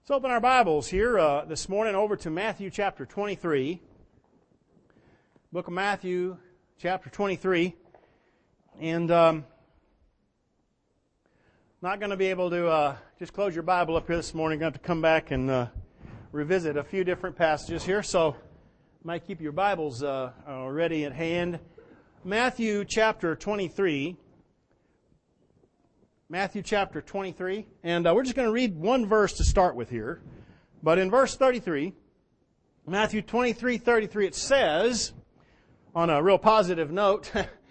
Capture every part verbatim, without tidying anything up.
Let's open our Bibles here uh, this morning over to Matthew chapter twenty-three. Book of Matthew chapter twenty-three. And um, not going to be able to uh, just close your Bible up here this morning. Going to have to come back and uh, revisit a few different passages here. So you might keep your Bibles uh, uh, ready at hand. Matthew chapter twenty-three. Matthew chapter twenty-three, and uh, we're just going to read one verse to start with here. But in verse thirty-three, Matthew twenty-three thirty-three, it says, on a real positive note,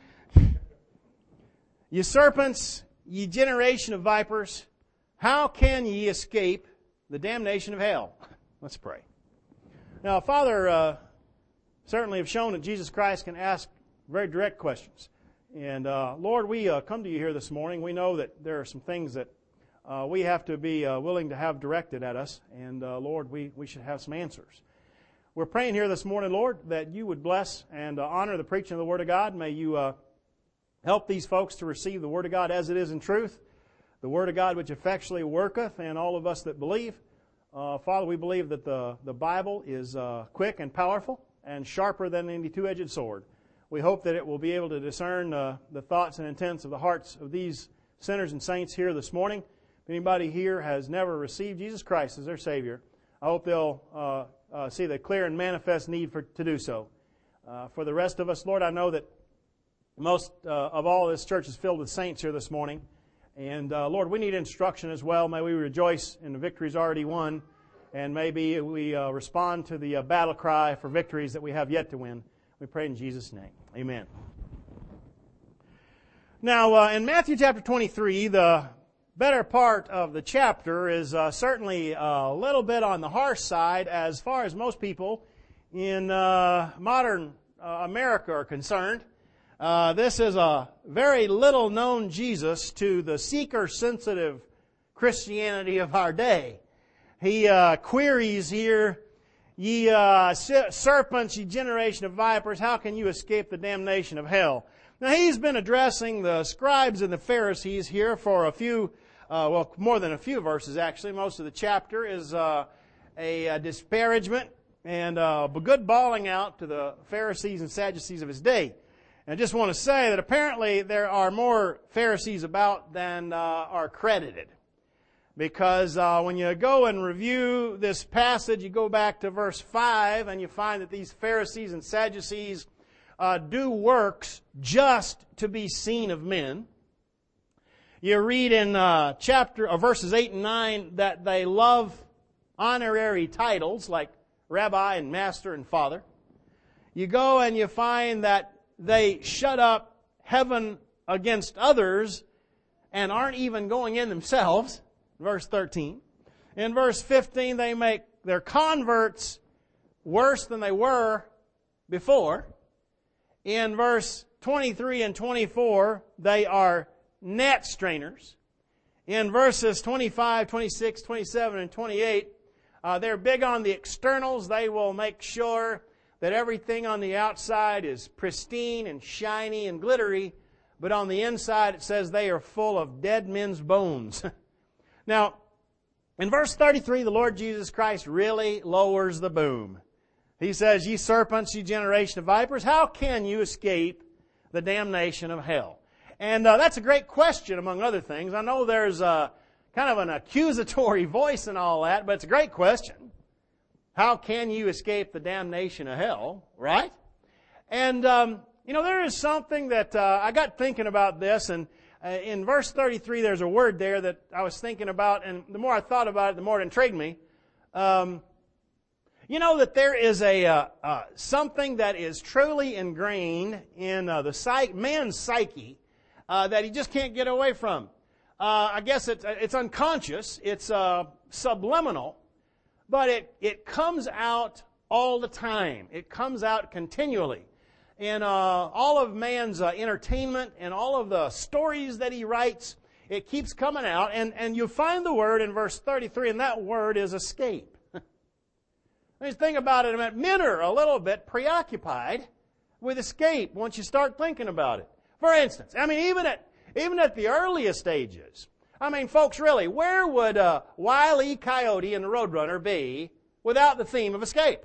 "Ye serpents, ye generation of vipers, how can ye escape the damnation of hell?" Let's pray. Now, Father, uh, certainly have shown that Jesus Christ can ask very direct questions. And, uh, Lord, we uh, come to you here this morning. We know that there are some things that uh, we have to be uh, willing to have directed at us. And, uh, Lord, we, we should have some answers. We're praying here this morning, Lord, that you would bless and uh, honor the preaching of the Word of God. May you uh, help these folks to receive the Word of God as it is in truth, the Word of God which effectually worketh, and all of us that believe. Uh, Father, we believe that the, the Bible is uh, quick and powerful and sharper than any two-edged sword. We hope that it will be able to discern uh, the thoughts and intents of the hearts of these sinners and saints here this morning. If anybody here has never received Jesus Christ as their Savior, I hope they'll uh, uh, see the clear and manifest need for to do so. Uh, for the rest of us, Lord, I know that most uh, of all this church is filled with saints here this morning. And uh, Lord, we need instruction as well. May we rejoice in the victories already won. And maybe we uh, respond to the uh, battle cry for victories that we have yet to win. We pray in Jesus' name. Amen. Now, uh, in Matthew chapter twenty-three, the better part of the chapter is uh, certainly a little bit on the harsh side as far as most people in uh, modern uh, America are concerned. Uh, this is a very little known Jesus to the seeker-sensitive Christianity of our day. He uh, queries here, "Ye uh, serpents, ye generation of vipers, how can you escape the damnation of hell?" Now, he's been addressing the scribes and the Pharisees here for a few, uh, well, more than a few verses, actually. Most of the chapter is uh, a, a disparagement and uh, a good bawling out to the Pharisees and Sadducees of his day. And I just want to say that apparently there are more Pharisees about than uh, are credited. Because uh, when you go and review this passage, you go back to verse five, and you find that these Pharisees and Sadducees uh, do works just to be seen of men. You read in uh, chapter uh, verses eight and nine that they love honorary titles like Rabbi and Master and Father. You go and you find that they shut up heaven against others and aren't even going in themselves. Verse thirteen. In verse fifteen, they make their converts worse than they were before. In verse twenty-three and twenty-four, they are net strainers. In verses twenty-five, twenty-six, twenty-seven, and twenty-eight, uh, they're big on the externals. They will make sure that everything on the outside is pristine and shiny and glittery, but on the inside it says they are full of dead men's bones. Now, in verse thirty-three, the Lord Jesus Christ really lowers the boom. He says, "Ye serpents, ye generation of vipers, how can you escape the damnation of hell?" And uh, that's a great question, among other things. I know there's a, kind of an accusatory voice and all that, but it's a great question. How can you escape the damnation of hell, right? And, um, you know, there is something that uh, I got thinking about this, and Uh, in verse thirty-three, there's a word there that I was thinking about, and the more I thought about it, the more it intrigued me. Um, you know that there is a uh, uh, something that is truly ingrained in uh, the psyche, man's psyche uh, that he just can't get away from. Uh, I guess it's, it's unconscious, it's uh, subliminal, but it, it comes out all the time. It comes out continually. In uh, all of man's uh, entertainment and all of the stories that he writes, it keeps coming out. And, and you find the word in verse thirty-three, and that word is escape. I mean, think about it a minute. Men are a little bit preoccupied with escape once you start thinking about it. For instance, I mean, even at, even at the earliest stages I mean, folks, really, where would uh, Wile E. Coyote and the Roadrunner be without the theme of escape?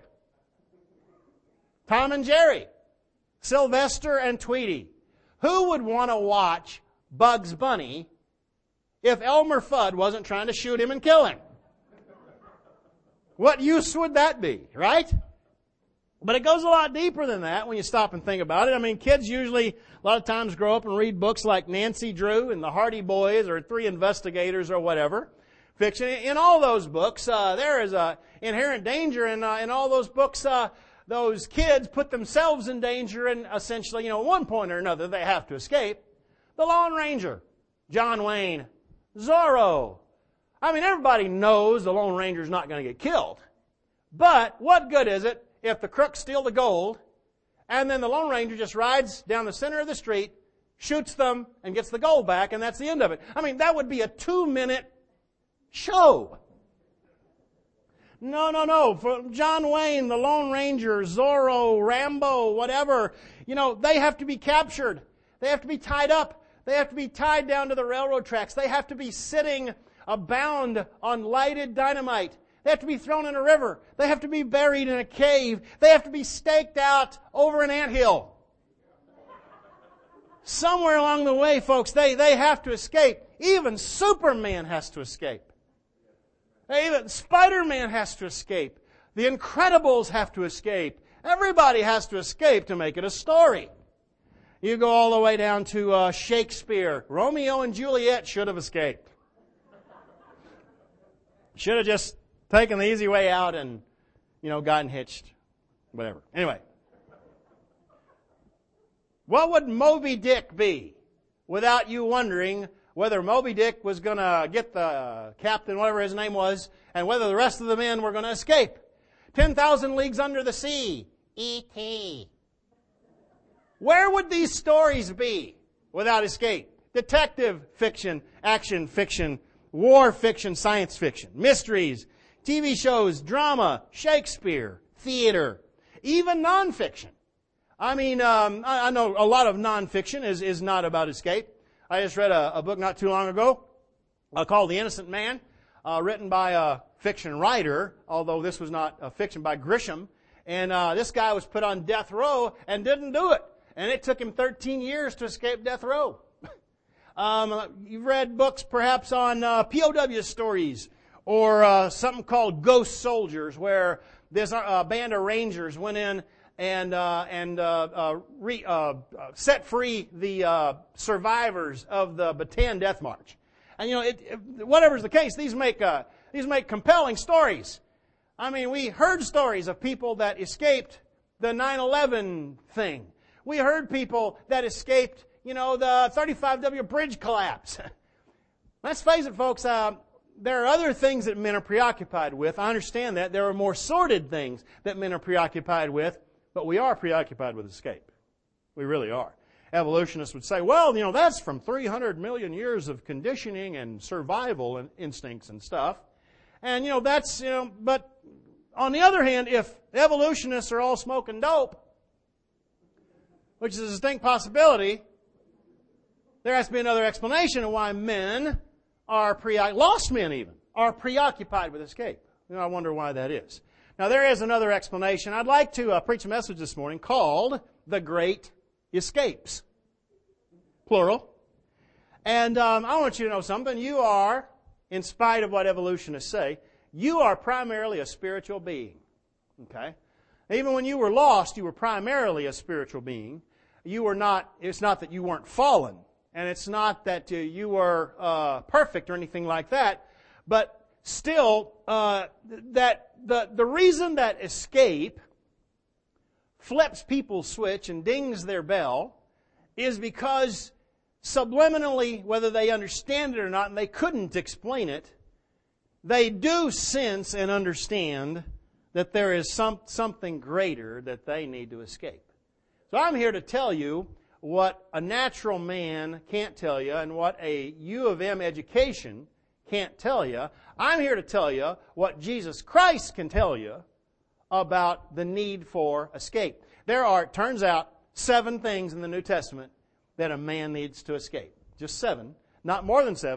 Tom and Jerry, Sylvester and Tweety. Who would want to watch Bugs Bunny if Elmer Fudd wasn't trying to shoot him and kill him? What use would that be, right? But it goes a lot deeper than that when you stop and think about it. I mean, kids usually, a lot of times, grow up and read books like Nancy Drew and the Hardy Boys or Three Investigators or whatever. Fiction. In all those books, uh, there is a inherent danger, and uh, in all those books, uh, those kids put themselves in danger, and essentially, you know, at one point or another, they have to escape. The Lone Ranger, John Wayne, Zorro. I mean, everybody knows the Lone Ranger's not going to get killed. But what good is it if the crooks steal the gold, and then the Lone Ranger just rides down the center of the street, shoots them, and gets the gold back, and that's the end of it? I mean, that would be a two-minute show. No, no, no. For John Wayne, the Lone Ranger, Zorro, Rambo, whatever, you know, they have to be captured. They have to be tied up. They have to be tied down to the railroad tracks. They have to be sitting abound on lighted dynamite. They have to be thrown in a river. They have to be buried in a cave. They have to be staked out over an anthill. Somewhere along the way, folks, they, they have to escape. Even Superman has to escape. Even Spider-Man has to escape. The Incredibles have to escape. Everybody has to escape to make it a story. You go all the way down to uh, Shakespeare. Romeo and Juliet should have escaped. Should have just taken the easy way out and, you know, gotten hitched. Whatever. Anyway. What would Moby Dick be without you wondering whether Moby Dick was going to get the captain, whatever his name was, and whether the rest of the men were going to escape? ten thousand Leagues Under the Sea. E T Where would these stories be without escape? Detective fiction, action fiction, war fiction, science fiction, mysteries, T V shows, drama, Shakespeare, theater, even nonfiction. I mean, um, I, I know a lot of nonfiction is, is not about escape. I just read a, a book not too long ago uh, called The Innocent Man, uh, written by a fiction writer, although this was not a fiction, by Grisham. And uh, this guy was put on death row and didn't do it. And it took him thirteen years to escape death row. um, you've read books perhaps on uh, P O W stories, or uh, something called Ghost Soldiers, where this uh, band of Rangers went in and uh, and uh, uh, re, uh, set free the uh, survivors of the Bataan Death March. And you know, it, it, whatever's the case, these make uh, these make compelling stories. I mean, we heard stories of people that escaped the nine eleven thing. We heard people that escaped, you know, the thirty-five W bridge collapse. Let's face it, folks. Uh, There are other things that men are preoccupied with. I understand that. There are more sordid things that men are preoccupied with, but we are preoccupied with escape. We really are. Evolutionists would say, well, you know, that's from three hundred million years of conditioning and survival and instincts and stuff. And, you know, that's, you know, but on the other hand, if evolutionists are all smoking dope, which is a distinct possibility, there has to be another explanation of why men are pre- lost men even, are preoccupied with escape. You know, I wonder why that is. Now, there is another explanation. I'd like to uh, preach a message this morning called The Great Escapes. Plural. And um, I want you to know something. You are, in spite of what evolutionists say, you are primarily a spiritual being. Okay? Even when you were lost, you were primarily a spiritual being. You were not, it's not that you weren't fallen. And it's not that uh, you were uh, perfect or anything like that, but still, uh, that the the reason that escape flips people's switch and dings their bell is because subliminally, whether they understand it or not, and they couldn't explain it, they do sense and understand that there is some something greater that they need to escape. So I'm here to tell you what a natural man can't tell you and what a U of M education can't tell you. I'm here to tell you what Jesus Christ can tell you about the need for escape. There are, it turns out, seven things in the New Testament that a man needs to escape. Just seven. Not more than seven,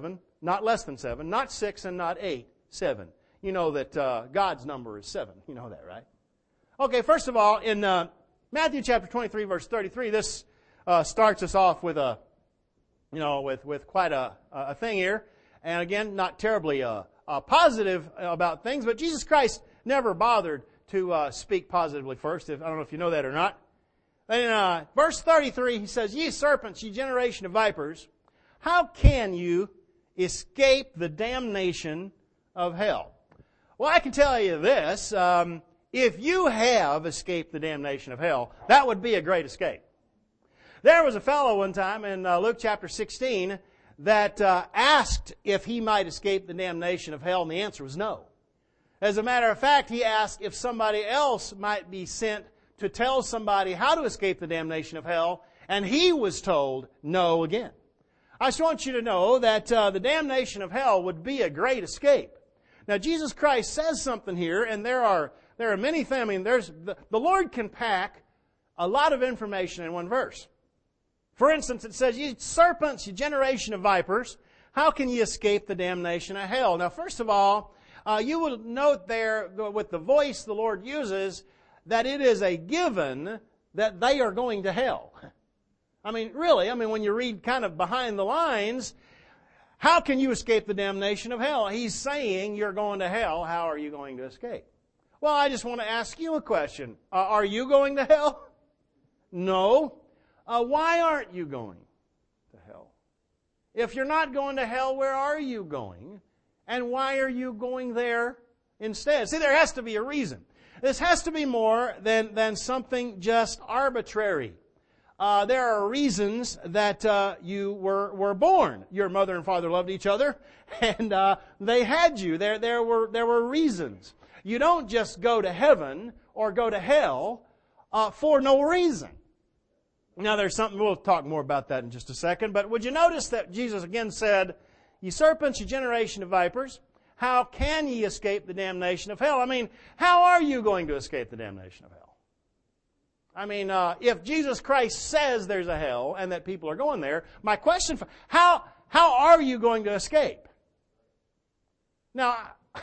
not less than seven, not six and not eight, seven. You know that uh, God's number is seven. You know that, right? Okay, first of all, in uh, Matthew chapter twenty-three, verse thirty-three, this uh, starts us off with a, you know, with, with quite a, a thing here. And again, not terribly uh, uh, positive about things, but Jesus Christ never bothered to uh, speak positively first. If, I don't know if you know that or not. In uh, verse thirty-three, he says, "Ye serpents, ye generation of vipers, how can you escape the damnation of hell?" Well, I can tell you this. Um, if you have escaped the damnation of hell, that would be a great escape. There was a fellow one time in uh, Luke chapter sixteen that uh, asked if he might escape the damnation of hell, and the answer was no. As a matter of fact, he asked if somebody else might be sent to tell somebody how to escape the damnation of hell, and he was told no again. I just want you to know that uh, the damnation of hell would be a great escape. Now, Jesus Christ says something here, and there are there are many things. I mean, there's the, the Lord can pack a lot of information in one verse. For instance, it says, "Ye serpents, ye generation of vipers, how can ye escape the damnation of hell?" Now, first of all, uh, you will note there with the voice the Lord uses that it is a given that they are going to hell. I mean, really, I mean, when you read kind of behind the lines, how can you escape the damnation of hell? He's saying you're going to hell. How are you going to escape? Well, I just want to ask you a question. Uh, are you going to hell? No. Uh, why aren't you going to hell? If you're not going to hell, where are you going? And why are you going there instead? See, there has to be a reason. This has to be more than, than something just arbitrary. Uh, there are reasons that uh, you were were born. Your mother and father loved each other, and uh, they had you. There there were there were reasons. You don't just go to heaven or go to hell uh, for no reason. Now, there's something, we'll talk more about that in just a second, but would you notice that Jesus again said, "Ye serpents, ye generation of vipers, how can ye escape the damnation of hell?" I mean, how are you going to escape the damnation of hell? I mean, uh, if Jesus Christ says there's a hell and that people are going there, my question for how how are you going to escape? Now,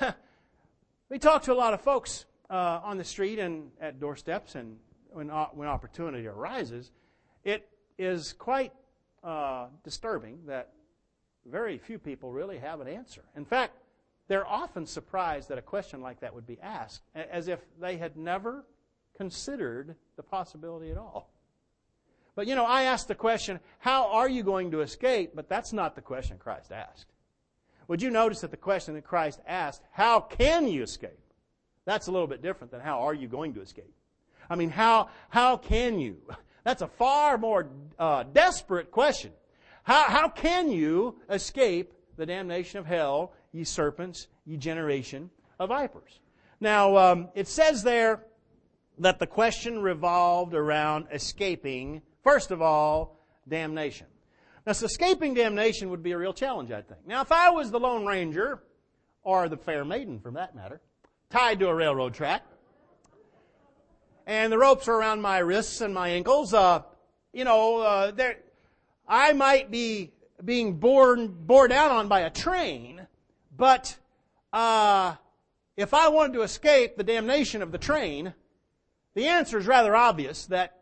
we talk to a lot of folks uh, on the street and at doorsteps, and when uh, when opportunity arises, it is quite uh, disturbing that very few people really have an answer. In fact, they're often surprised that a question like that would be asked, as if they had never considered the possibility at all. But, you know, I asked the question, how are you going to escape? But that's not the question Christ asked. Would you notice that the question that Christ asked, how can you escape? That's a little bit different than how are you going to escape. I mean, how how can you? That's a far more uh, desperate question. How how can you escape the damnation of hell, ye serpents, ye generation of vipers? Now, um, it says there that the question revolved around escaping, first of all, damnation. Now, so escaping damnation would be a real challenge, I think. Now, if I was the Lone Ranger, or the Fair Maiden for that matter, tied to a railroad track, and the ropes are around my wrists and my ankles, uh, you know, uh, there, I might be being borne, bore down on by a train, but uh, if I wanted to escape the damnation of the train, the answer is rather obvious that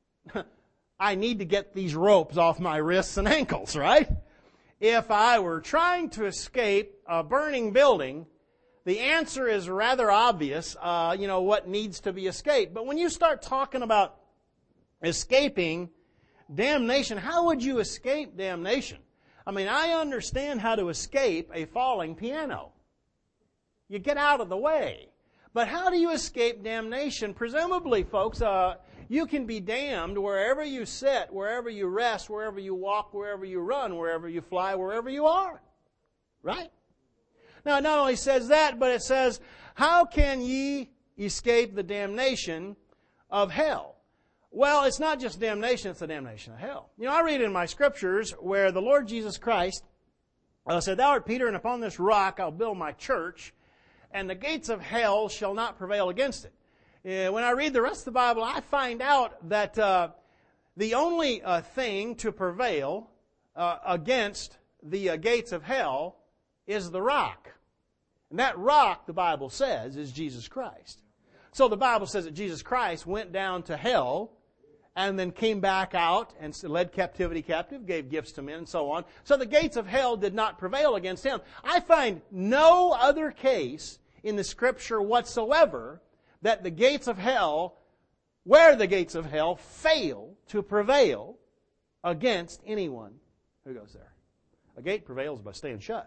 I need to get these ropes off my wrists and ankles, right? If I were trying to escape a burning building, the answer is rather obvious, uh, you know, what needs to be escaped. But when you start talking about escaping damnation, how would you escape damnation? I mean, I understand how to escape a falling piano. You get out of the way. But how do you escape damnation? Presumably, folks, uh, you can be damned wherever you sit, wherever you rest, wherever you walk, wherever you run, wherever you fly, wherever you are. Right? Now, it not only says that, but it says, how can ye escape the damnation of hell? Well, it's not just damnation, it's the damnation of hell. You know, I read in my scriptures where the Lord Jesus Christ uh, said, "Thou art Peter, and upon this rock I'll build my church, and the gates of hell shall not prevail against it." Uh, when I read the rest of the Bible, I find out that uh, the only uh, thing to prevail uh, against the uh, gates of hell is the rock. And that rock, the Bible says, is Jesus Christ. So the Bible says that Jesus Christ went down to hell and then came back out and led captivity captive, gave gifts to men, and so on. So the gates of hell did not prevail against him. I find no other case in the Scripture whatsoever that the gates of hell, where the gates of hell fail to prevail against anyone who goes there. A gate prevails by staying shut.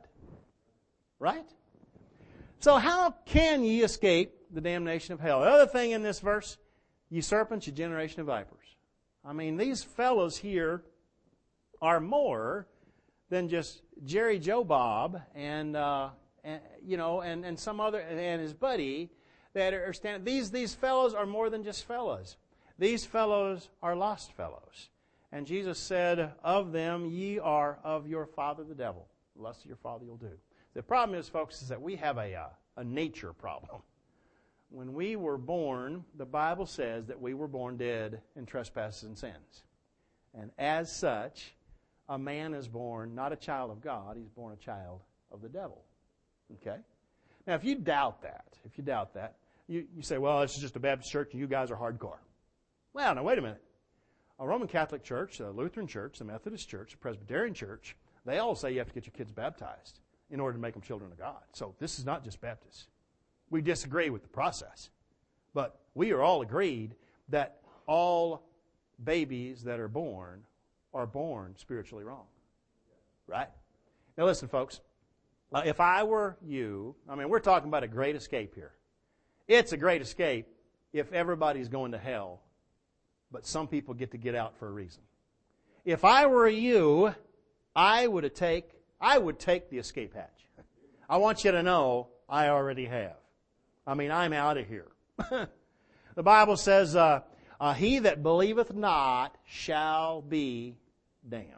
Right? So how can ye escape the damnation of hell? The other thing in this verse, ye serpents, ye generation of vipers. I mean, these fellows here are more than just Jerry Joe Bob and, uh, and you know, and, and some other, and his buddy that are standing. These, these fellows are more than just fellows. These fellows are lost fellows. And Jesus said, of them ye are of your father the devil. The lust of your father you'll do. The problem is, folks, is that we have a, uh, a nature problem. When we were born, the Bible says that we were born dead in trespasses and sins. And as such, a man is born not a child of God, he's born a child of the devil. Okay? Now, if you doubt that, if you doubt that, you, you say, well, this is just a Baptist church and you guys are hardcore. Well, now, wait a minute. A Roman Catholic church, a Lutheran church, a Methodist church, a Presbyterian church, they all say you have to get your kids baptized in order to make them children of God. So this is not just Baptists. We disagree with the process. But we are all agreed that all babies that are born are born spiritually wrong. Right? Now listen, folks. Uh, if I were you, I mean, we're talking about a great escape here. It's a great escape if everybody's going to hell, but some people get to get out for a reason. If I were you, I would take, I would take the escape hatch. I want you to know I already have. I mean, I'm out of here. The Bible says, uh, uh, he that believeth not shall be damned.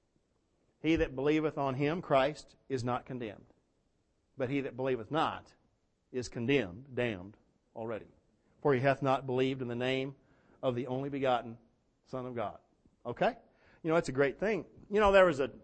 He that believeth on him, Christ, is not condemned. But he that believeth not is condemned, damned already. For he hath not believed in the name of the only begotten Son of God. Okay? You know, it's a great thing. You know, there was a,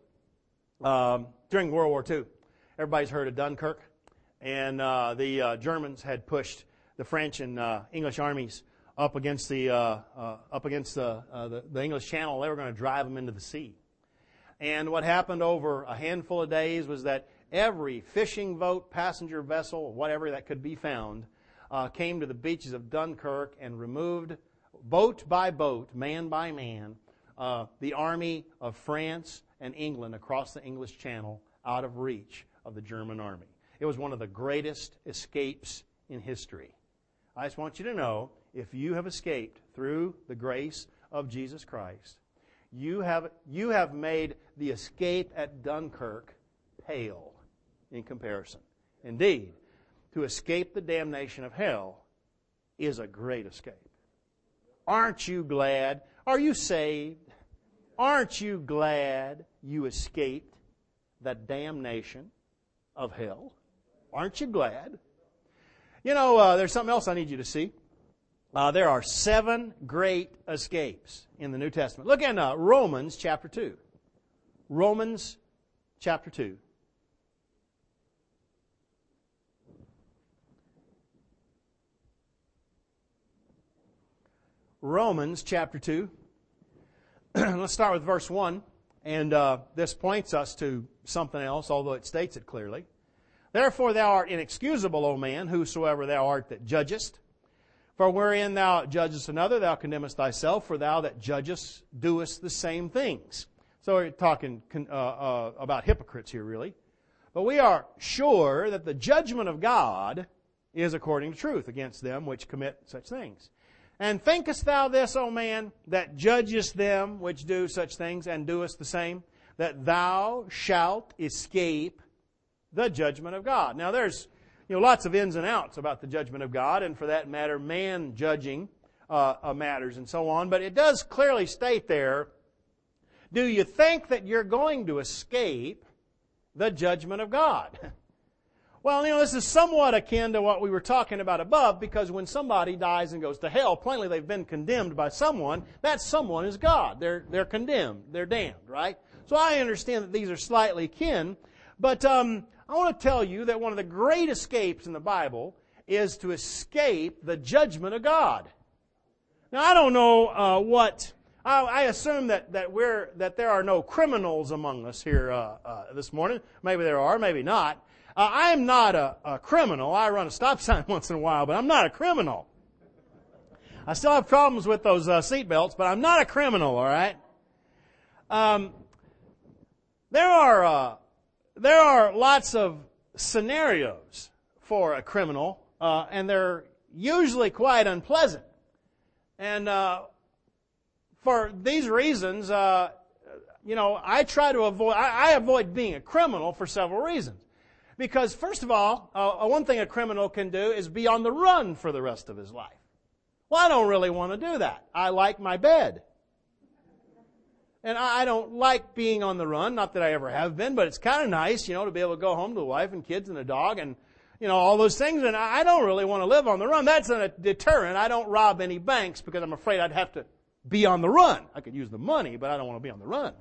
um, during World War Two, everybody's heard of Dunkirk. And uh, the uh, Germans had pushed the French and uh, English armies up against the uh, uh, up against the, uh, the the English Channel. They were going to drive them into the sea. And what happened over a handful of days was that every fishing boat, passenger vessel, whatever that could be found, uh, came to the beaches of Dunkirk and removed, boat by boat, man by man, uh, the army of France and England across the English Channel out of reach of the German army. It was one of the greatest escapes in history. I just want you to know, if you have escaped through the grace of Jesus Christ, you have, you have made the escape at Dunkirk pale in comparison. Indeed, to escape the damnation of hell is a great escape. Aren't you glad? Are you saved? Aren't you glad you escaped the damnation of hell? Aren't you glad? You know, uh, there's something else I need you to see. Uh, there are seven great escapes in the New Testament. Look in uh, Romans chapter two. Romans chapter two. Romans chapter two. Let's start with verse one. And uh, this points us to something else, although it states it clearly. Therefore thou art inexcusable, O man, whosoever thou art that judgest. For wherein thou judgest another, thou condemnest thyself, for thou that judgest doest the same things. So we're talking uh, uh, about hypocrites here, really. But we are sure that the judgment of God is according to truth against them which commit such things. And thinkest thou this, O man, that judgest them which do such things, and doest the same, that thou shalt escape the judgment of God? Now there's you know lots of ins and outs about the judgment of God, and for that matter, man judging uh, uh, matters and so on. But it does clearly state there, do you think that you're going to escape the judgment of God? Well, you know, this is somewhat akin to what we were talking about above, because when somebody dies and goes to hell, plainly they've been condemned by someone. That someone is God. They're, they're condemned. They're damned, right? So I understand that these are slightly kin, but um, I want to tell you that one of the great escapes in the Bible is to escape the judgment of God. Now, I don't know uh, what... I, I assume that, that, we're, that there are no criminals among us here uh, uh, this morning. Maybe there are, maybe not. Uh, I am not a, a criminal. I run a stop sign once in a while, but I'm not a criminal. I still have problems with those uh, seat belts, but I'm not a criminal, all right? Um, there are uh, there are lots of scenarios for a criminal, uh, and they're usually quite unpleasant. And uh, for these reasons, uh, you know, I try to avoid. I, I avoid being a criminal for several reasons. Because first of all, uh, one thing a criminal can do is be on the run for the rest of his life. Well, I don't really want to do that. I like my bed. And I don't like being on the run. Not that I ever have been, but it's kind of nice, you know, to be able to go home to a wife and kids and a dog and, you know, all those things. And I don't really want to live on the run. That's a deterrent. I don't rob any banks because I'm afraid I'd have to be on the run. I could use the money, but I don't want to be on the run.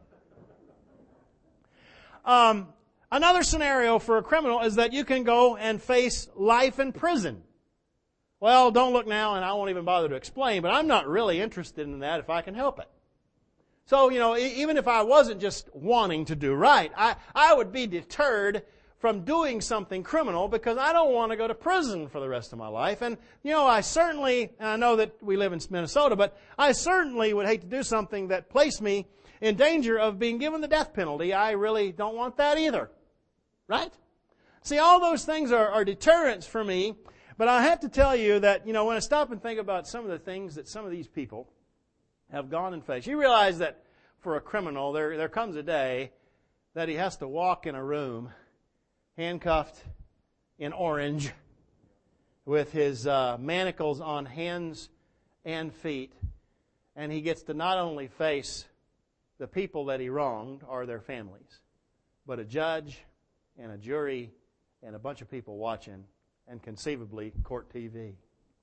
Um, another scenario for a criminal is that you can go and face life in prison. Well, don't look now, and I won't even bother to explain, but I'm not really interested in that if I can help it. So, you know, even if I wasn't just wanting to do right, I, I would be deterred from doing something criminal because I don't want to go to prison for the rest of my life. And, you know, I certainly, and I know that we live in Minnesota, but I certainly would hate to do something that placed me in danger of being given the death penalty. I really don't want that either. Right? See, all those things are, are deterrents for me. But I have to tell you that, you know, when I stop and think about some of the things that some of these people have gone and faced, you realize that for a criminal, there, there comes a day that he has to walk in a room handcuffed in orange with his uh, manacles on hands and feet, and he gets to not only face the people that he wronged or their families, but a judge and a jury and a bunch of people watching, and conceivably court T V.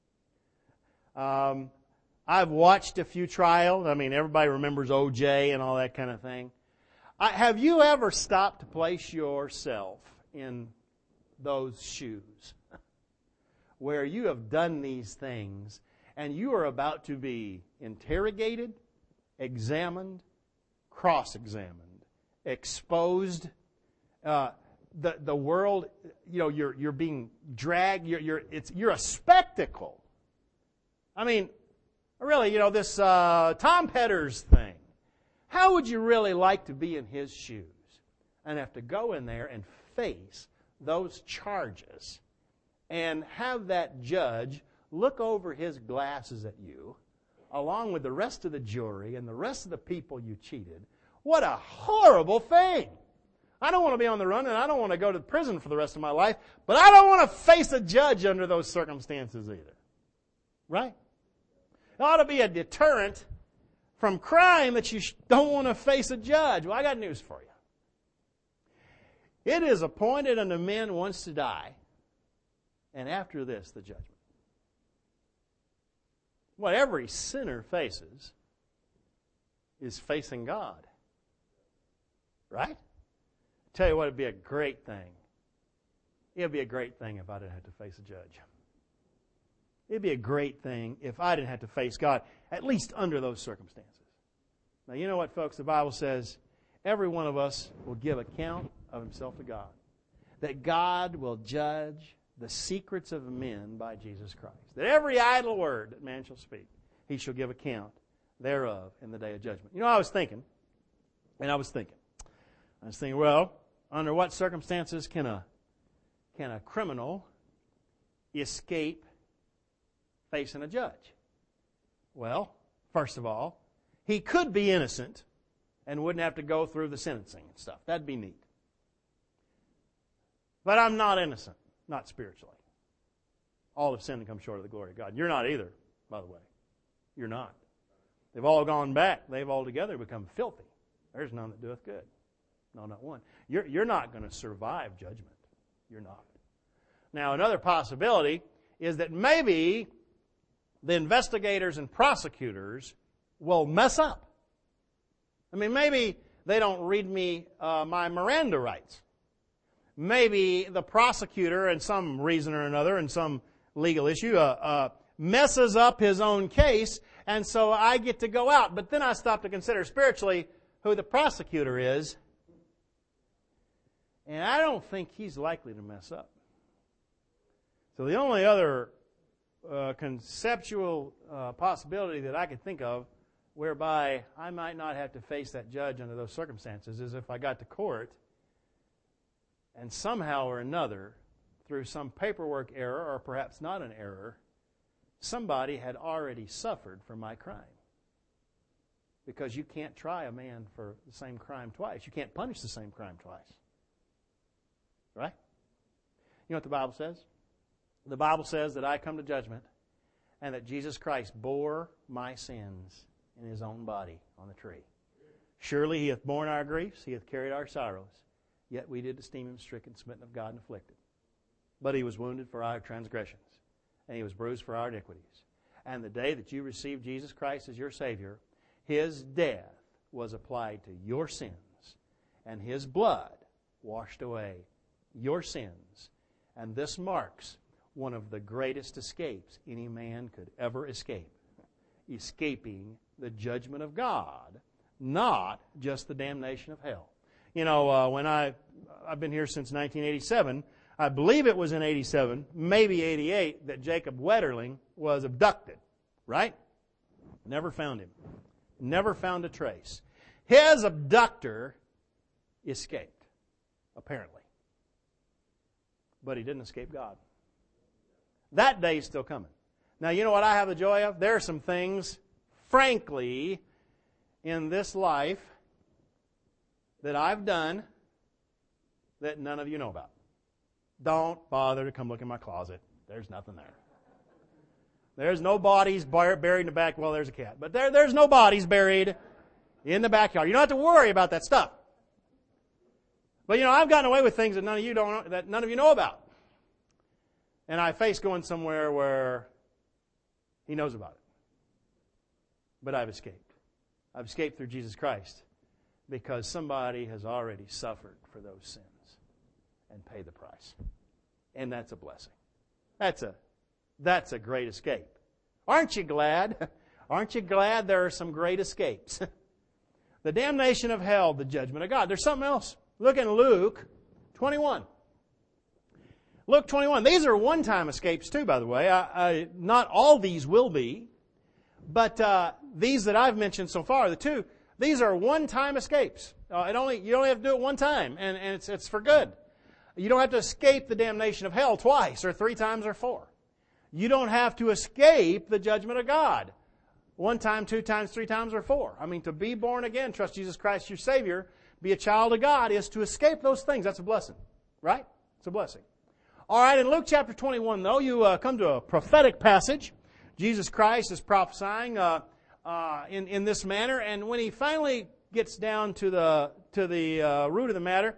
Um, I've watched a few trials. I mean, everybody remembers O J and all that kind of thing. I, have you ever stopped to place yourself in those shoes where you have done these things and you are about to be interrogated, examined, cross-examined, exposed, uh, The the world, you know, you're you're being dragged. You're you're it's you're a spectacle. I mean, really, you know, this uh, Tom Petters thing. How would you really like to be in his shoes and have to go in there and face those charges and have that judge look over his glasses at you, along with the rest of the jury and the rest of the people you cheated? What a horrible thing! I don't want to be on the run, and I don't want to go to prison for the rest of my life, but I don't want to face a judge under those circumstances either. Right? It ought to be a deterrent from crime that you don't want to face a judge. Well, I got news for you. It is appointed unto men once to die, and after this, the judgment. What every sinner faces is facing God. Right? Tell you what, it'd be a great thing. It'd be a great thing if I didn't have to face a judge. It'd be a great thing if I didn't have to face God, at least under those circumstances. Now, you know what, folks? The Bible says every one of us will give account of himself to God. That God will judge the secrets of men by Jesus Christ. That every idle word that man shall speak, he shall give account thereof in the day of judgment. You know, I was thinking, and I was thinking, I was thinking, well, under what circumstances can a can a criminal escape facing a judge? Well, first of all, he could be innocent and wouldn't have to go through the sentencing and stuff. That'd be neat. But I'm not innocent, not spiritually. All have sinned and come short of the glory of God. You're not either, by the way. You're not. They've all gone back. They've altogether become filthy. There's none that doeth good. No, not one. You're, you're not going to survive judgment. You're not. Now, another possibility is that maybe the investigators and prosecutors will mess up. I mean, maybe they don't read me uh, my Miranda rights. maybe the prosecutor, and some reason or another, and some legal issue, uh, uh, messes up his own case, and so I get to go out. But then I stop to consider spiritually who the prosecutor is, and I don't think he's likely to mess up. So the only other uh, conceptual uh, possibility that I could think of whereby I might not have to face that judge under those circumstances is if I got to court and somehow or another, through some paperwork error or perhaps not an error, somebody had already suffered for my crime. Because you can't try a man for the same crime twice. You can't punish the same crime twice. Right? You know what the Bible says? The Bible says that I come to judgment and that Jesus Christ bore my sins in His own body on the tree. Surely He hath borne our griefs, He hath carried our sorrows. Yet we did esteem Him stricken, smitten of God, and afflicted. But He was wounded for our transgressions, and He was bruised for our iniquities. And the day that you received Jesus Christ as your Savior, His death was applied to your sins, and His blood washed away your sins. And this marks one of the greatest escapes any man could ever escape. Escaping the judgment of God, not just the damnation of hell. You know, uh, when I, I've been here since nineteen eighty-seven, I believe it was in eighty-seven, maybe eighty-eight, that Jacob Wetterling was abducted, right? Never found him. Never found a trace. His abductor escaped, apparently. But he didn't escape God. That day is still coming. Now, you know what I have the joy of? There are some things, frankly, in this life that I've done that none of you know about. Don't bother to come look in my closet. There's nothing there. There's no bodies buried in the back. Well, there's a cat. But there, there's no bodies buried in the backyard. You don't have to worry about that stuff. But, you know, I've gotten away with things that none of you don't know, that none of you know about. And I face going somewhere where He knows about it. But I've escaped. I've escaped through Jesus Christ because somebody has already suffered for those sins and paid the price. And that's a blessing. That's a that's a great escape. Aren't you glad? Aren't you glad there are some great escapes? The damnation of hell, the judgment of God. There's something else. Look in Luke twenty-one. Luke twenty-one. These are one-time escapes too, by the way. I, I, not all these will be. But uh, these that I've mentioned so far, the two, these are one-time escapes. Uh, it only You only have to do it one time, and, and it's, it's for good. You don't have to escape the damnation of hell twice or three times or four. You don't have to escape the judgment of God one time, two times, three times, or four. I mean, to be born again, trust Jesus Christ your Savior, be a child of God, is to escape those things. That's a blessing, right? It's a blessing. All right, in Luke chapter twenty-one, though, you uh, come to a prophetic passage. Jesus Christ is prophesying uh, uh, in, in this manner, and when He finally gets down to the to the uh, root of the matter,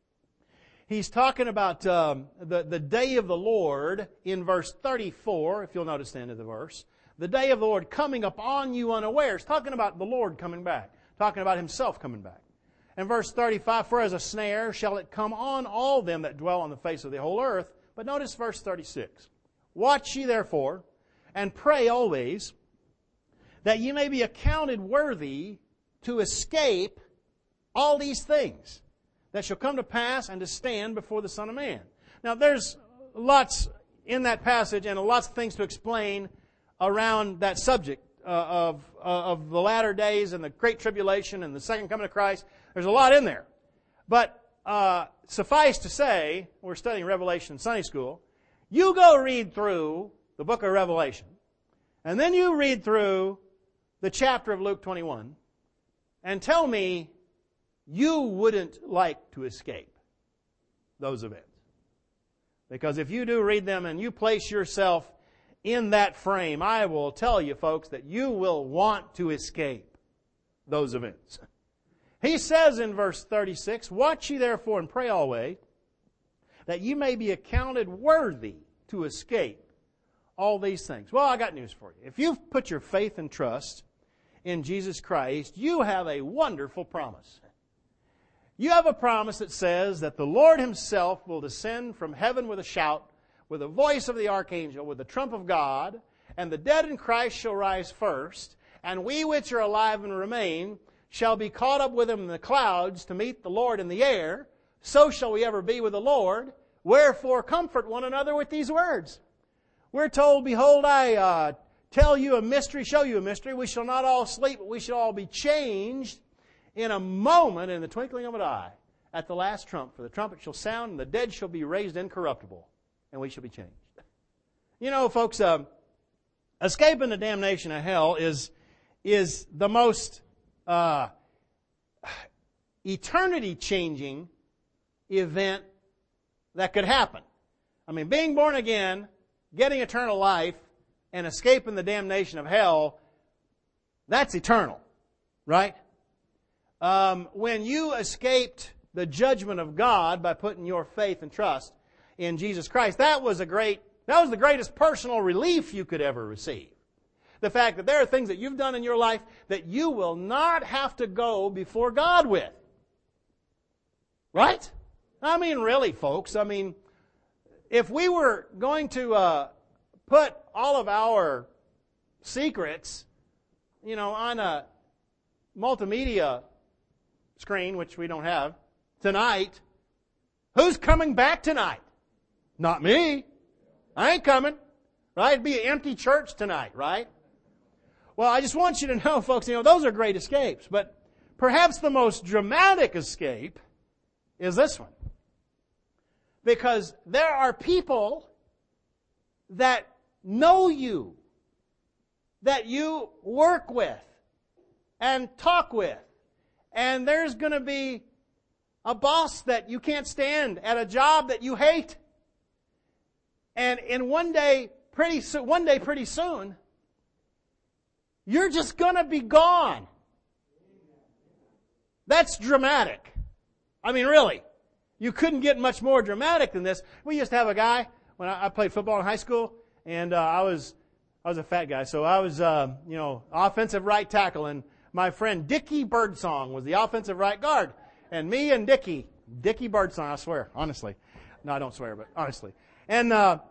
He's talking about um, the, the day of the Lord in verse thirty-four, if you'll notice the end of the verse. The day of the Lord coming upon you unawares. Talking about the Lord coming back. Talking about Himself coming back. And verse thirty-five, for as a snare shall it come on all them that dwell on the face of the whole earth. But notice verse thirty-six. Watch ye therefore, and pray always, that ye may be accounted worthy to escape all these things that shall come to pass and to stand before the Son of Man. Now there's lots in that passage and lots of things to explain around that subject uh, of, uh, of the latter days and the great tribulation and the second coming of Christ. There's a lot in there. But uh, suffice to say, we're studying Revelation in Sunday school, you go read through the book of Revelation, and then you read through the chapter of Luke twenty-one, and tell me you wouldn't like to escape those events. Because if you do read them and you place yourself in that frame, I will tell you, folks, that you will want to escape those events. He says in verse thirty-six, watch ye therefore and pray always, that you may be accounted worthy to escape all these things. Well, I got news for you. If you've put your faith and trust in Jesus Christ, you have a wonderful promise. You have a promise that says that the Lord Himself will descend from heaven with a shout, with the voice of the archangel, with the trump of God, and the dead in Christ shall rise first, and we which are alive and remain shall be caught up with Him in the clouds to meet the Lord in the air. So shall we ever be with the Lord. Wherefore comfort one another with these words. We're told, behold, I uh, tell you a mystery, show you a mystery. We shall not all sleep, but we shall all be changed in a moment, in the twinkling of an eye, at the last trump. For the trumpet shall sound, and the dead shall be raised incorruptible, and we shall be changed. You know, folks, uh, escaping the damnation of hell is, is the most uh, eternity-changing event that could happen. I mean, being born again, getting eternal life, and escaping the damnation of hell, that's eternal, right? Um, when you escaped the judgment of God by putting your faith and trust in Jesus Christ, that was a great, that was the greatest personal relief you could ever receive. The fact that there are things that you've done in your life that you will not have to go before God with. Right? I mean, really, folks, I mean, if we were going to uh, put all of our secrets, you know, on a multimedia screen, which we don't have, tonight, who's coming back tonight? Not me. I ain't coming. Right? It'd be an empty church tonight, right? Well, I just want you to know, folks, you know, those are great escapes. But perhaps the most dramatic escape is this one. Because there are people that know you, that you work with and talk with. And there's going to be a boss that you can't stand at a job that you hate. And in one day, pretty so, one day pretty soon, you're just going to be gone. That's dramatic. I mean, really. You couldn't get much more dramatic than this. We used to have a guy, when I, I played football in high school, and uh, I was I was a fat guy, so I was, uh, you know, offensive right tackle, and my friend Dickie Birdsong was the offensive right guard. And me and Dickie, Dickie Birdsong, I swear, honestly. No, I don't swear, but honestly. And, uh,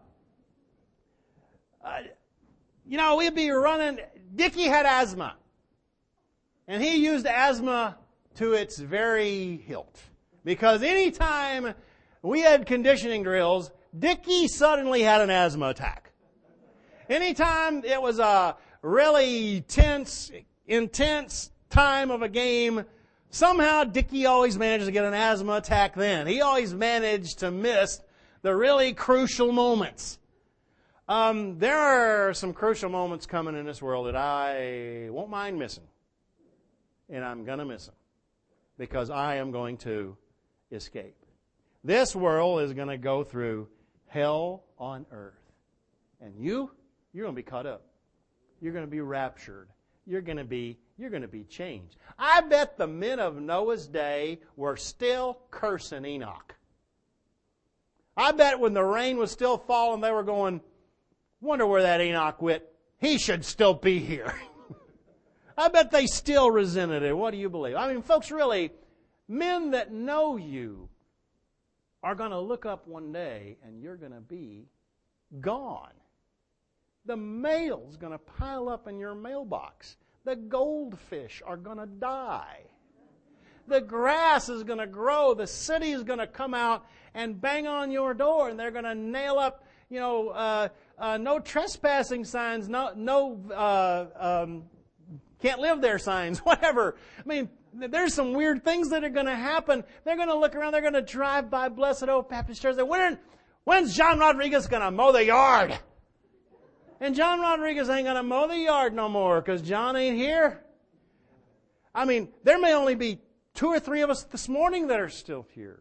uh, you know, we'd be running. Dickie had asthma. And he used asthma to its very hilt. Because anytime we had conditioning drills, Dickie suddenly had an asthma attack. Anytime it was a really tense, intense time of a game, somehow Dickie always managed to get an asthma attack then. He always managed to miss the really crucial moments. Um, there are some crucial moments coming in this world that I won't mind missing. And I'm going to miss them. Because I am going to escape. This world is going to go through hell on earth. And you, you're going to be caught up. You're going to be raptured. You're going to be, you're going to be changed. I bet the men of Noah's day were still cursing Enoch. I bet when the rain was still falling, they were going, wonder where that Enoch went. He should still be here. I bet they still resented it. What do you believe? I mean, folks, really, men that know you are going to look up one day and you're going to be gone. The mail's going to pile up in your mailbox. The goldfish are going to die. The grass is going to grow. The city is going to come out and bang on your door, and they're going to nail up, you know, uh, uh, no trespassing signs, no, no, uh, um, can't live there signs, whatever. I mean, there's some weird things that are going to happen. They're going to look around. They're going to drive by Blessed Hope Baptist Church. When, when's John Rodriguez going to mow the yard? And John Rodriguez ain't going to mow the yard no more because John ain't here. I mean, there may only be two or three of us this morning that are still here.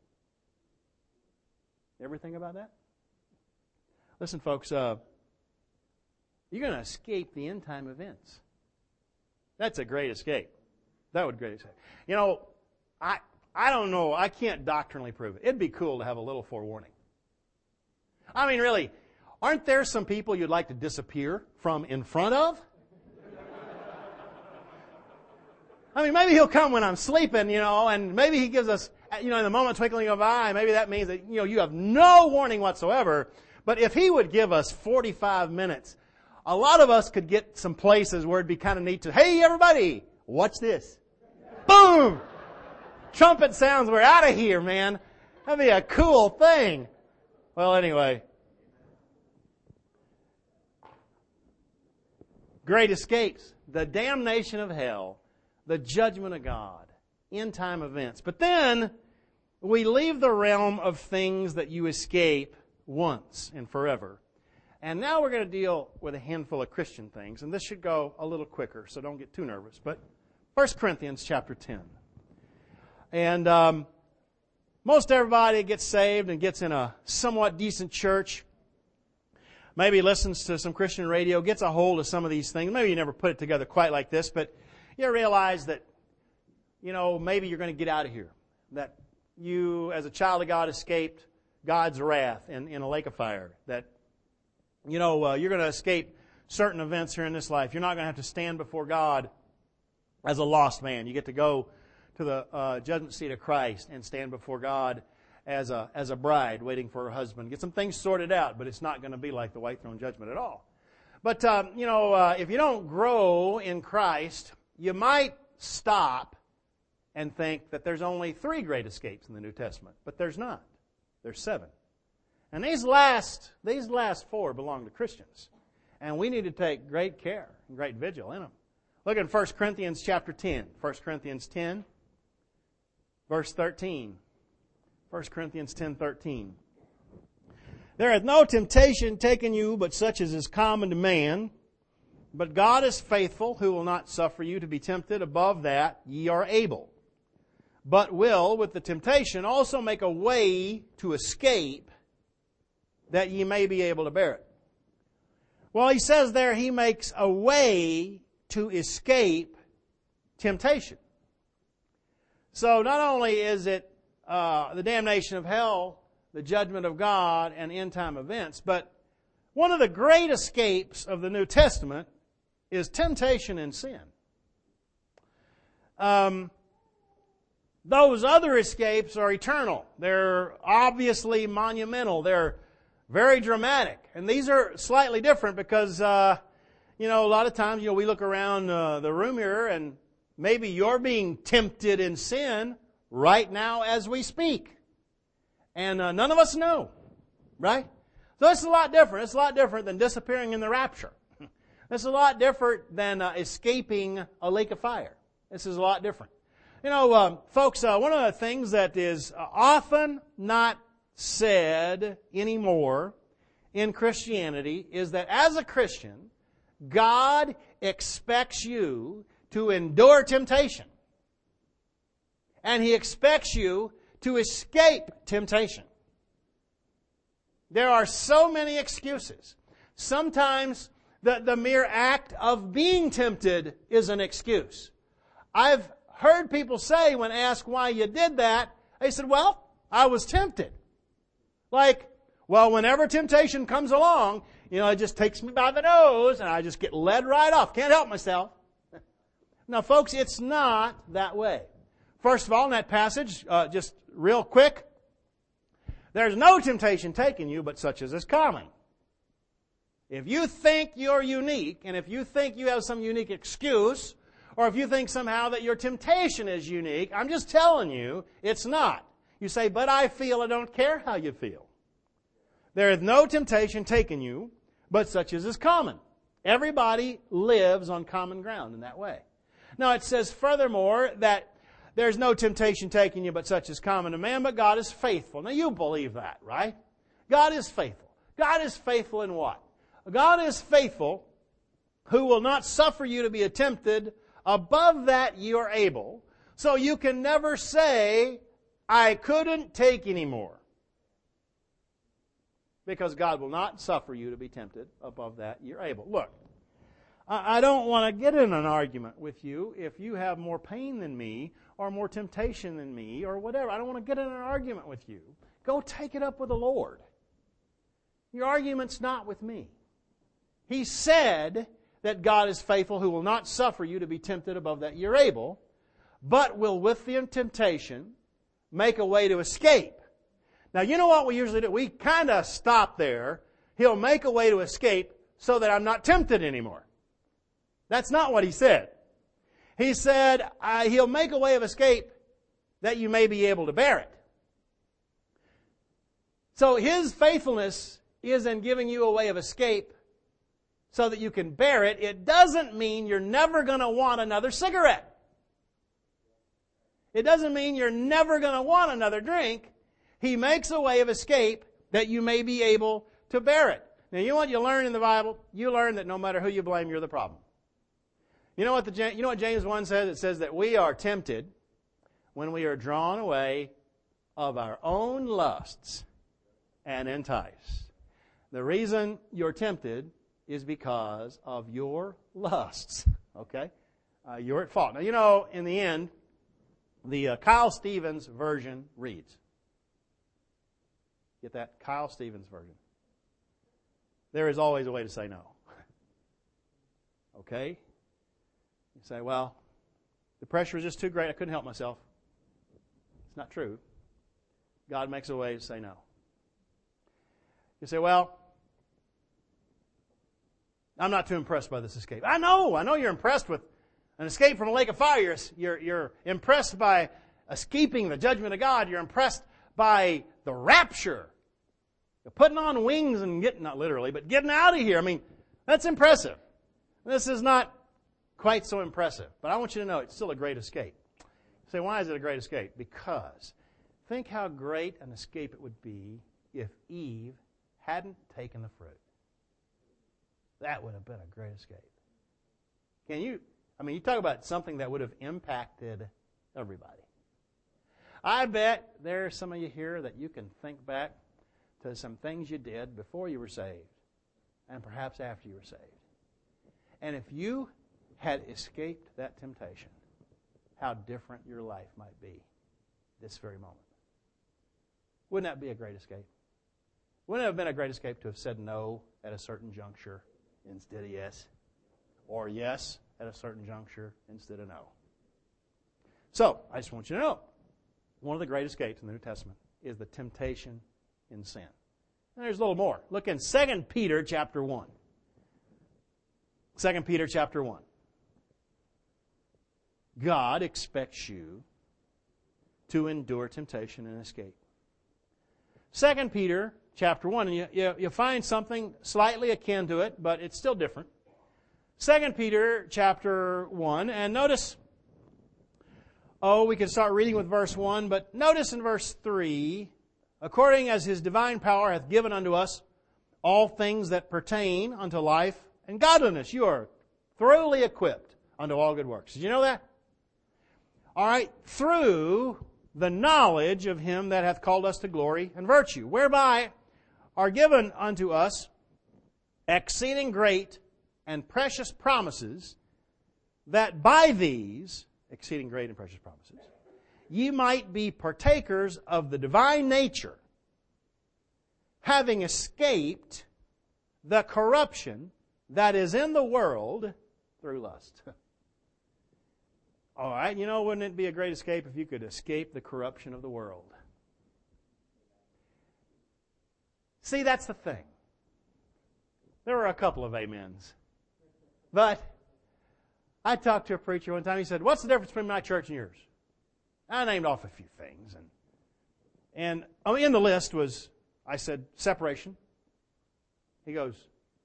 You ever think about that? Listen, folks, uh, you're going to escape the end time events. That's a great escape. That would be a great escape. You know, I I don't know. I can't doctrinally prove it. It'd be cool to have a little forewarning. I mean, really, aren't there some people you'd like to disappear from in front of? I mean, maybe He'll come when I'm sleeping, you know, and maybe He gives us, you know, in the moment twinkling of an eye, maybe that means that, you know, you have no warning whatsoever. But if He would give us forty-five minutes, a lot of us could get some places where it'd be kind of neat to, hey, everybody, watch this. Boom! Trumpet sounds, we're out of here, man. That'd be a cool thing. Well, anyway. Great escapes. The damnation of hell. The judgment of God. End time events. But then, we leave the realm of things that you escape once and forever. And now we're going to deal with a handful of Christian things. And this should go a little quicker, so don't get too nervous. But First Corinthians chapter ten. And um, most everybody gets saved and gets in a somewhat decent church. Maybe listens to some Christian radio, gets a hold of some of these things. Maybe you never put it together quite like this, but you realize that, you know, maybe you're going to get out of here. That you, as a child of God, escaped God's wrath in, in a lake of fire. That, you know, uh, you're going to escape certain events here in this life. You're not going to have to stand before God as a lost man. You get to go to the uh, judgment seat of Christ and stand before God as a as a bride waiting for her husband. Get some things sorted out, but it's not going to be like the white throne judgment at all. But, um, you know, uh, if you don't grow in Christ, you might stop and think that there's only three great escapes in the New Testament. But there's not. There's seven. And these last, these last four belong to Christians. And we need to take great care and great vigil in them. Look at First Corinthians chapter ten. First Corinthians ten, verse thirteen. First Corinthians ten, thirteen. There hath no temptation taken you but such as is common to man. But God is faithful, who will not suffer you to be tempted above that ye are able, but will with the temptation also make a way to escape, that ye may be able to bear it. Well, he says there he makes a way to escape temptation. So not only is it uh, the damnation of hell, the judgment of God, and end-time events, but one of the great escapes of the New Testament is temptation and sin. Um, those other escapes are eternal. They're obviously monumental. They're very dramatic. And these are slightly different because, uh, you know, a lot of times, you know, we look around uh, the room here and maybe you're being tempted in sin right now as we speak. And uh, none of us know, right? So it's a lot different. It's a lot different than disappearing in the rapture. It's a lot different than uh, escaping a lake of fire. This is a lot different. You know, um, folks, uh, one of the things that is often not said anymore in Christianity is that as a Christian, God expects you to endure temptation. And He expects you to escape temptation. There are so many excuses. Sometimes the, the mere act of being tempted is an excuse. I've heard people say when asked why you did that, they said, well, I was tempted. Like, well, whenever temptation comes along, you know, it just takes me by the nose and I just get led right off. Can't help myself. Now, folks, it's not that way. First of all, in that passage, uh, just real quick, there's no temptation taken you but such as is common. If you think you're unique, and if you think you have some unique excuse, or if you think somehow that your temptation is unique, I'm just telling you, it's not. You say, but I feel, I don't care how you feel. There is no temptation taken you but such as is common. Everybody lives on common ground in that way. Now it says furthermore that there's no temptation taken you but such as common to man, but God is faithful. Now you believe that, right? God is faithful. God is faithful in what? God is faithful who will not suffer you to be tempted above that you are able. So you can never say, I couldn't take any more. Because God will not suffer you to be tempted above that you're able. Look, I don't want to get in an argument with you if you have more pain than me or more temptation than me or whatever. I don't want to get in an argument with you. Go take it up with the Lord. Your argument's not with me. He said that God is faithful who will not suffer you to be tempted above that you're able, but will with the temptation make a way to escape. Now, you know what we usually do? We kind of stop there. He'll make a way to escape so that I'm not tempted anymore. That's not what he said. He said, uh, He'll make a way of escape that you may be able to bear it. So His faithfulness is in giving you a way of escape so that you can bear it. It doesn't mean you're never going to want another cigarette. It doesn't mean you're never going to want another drink. He makes a way of escape that you may be able to bear it. Now, you know what you learn in the Bible? You learn that no matter who you blame, you're the problem. You know what the you know what James one says? It says that we are tempted when we are drawn away of our own lusts and enticed. The reason you're tempted is because of your lusts. Okay? Uh, you're at fault. Now, you know, in the end, the uh, Kyle Stevens version reads. Get that? Kyle Stevens version. There is always a way to say no. Okay? You say, well, the pressure was just too great. I couldn't help myself. It's not true. God makes a way to say no. You say, well, I'm not too impressed by this escape. I know. I know you're impressed with an escape from a lake of fire. You're, you're, you're impressed by escaping the judgment of God. You're impressed by the rapture. You're putting on wings and getting, not literally, but getting out of here. I mean, that's impressive. This is not quite so impressive. But I want you to know it's still a great escape. You say, why is it a great escape? Because think how great an escape it would be if Eve hadn't taken the fruit. That would have been a great escape. Can you, I mean, you talk about something that would have impacted everybody. I bet there are some of you here that you can think back to some things you did before you were saved and perhaps after you were saved. And if you had escaped that temptation, how different your life might be this very moment. Wouldn't that be a great escape? Wouldn't it have been a great escape to have said no at a certain juncture instead of yes? Or yes at a certain juncture instead of no? So, I just want you to know, one of the great escapes in the New Testament is the temptation in sin. And there's a little more. Look in Second Peter chapter one. Second Peter chapter one. God expects you to endure temptation and escape. Second Peter chapter one, and you, you, you find something slightly akin to it, but it's still different. Second Peter chapter one, and notice, oh, we can start reading with verse one, but notice in verse three, according as His divine power hath given unto us all things that pertain unto life and godliness. You are thoroughly equipped unto all good works. Did you know that? All right, through the knowledge of Him that hath called us to glory and virtue, whereby are given unto us exceeding great and precious promises, that by these, exceeding great and precious promises, ye might be partakers of the divine nature, having escaped the corruption that is in the world through lust. All right, you know, wouldn't it be a great escape if you could escape the corruption of the world? See, that's the thing. There were a couple of amens. But I talked to a preacher one time. He said, what's the difference between my church and yours? I named off a few things. And, and oh, in the list was, I said, separation. He goes,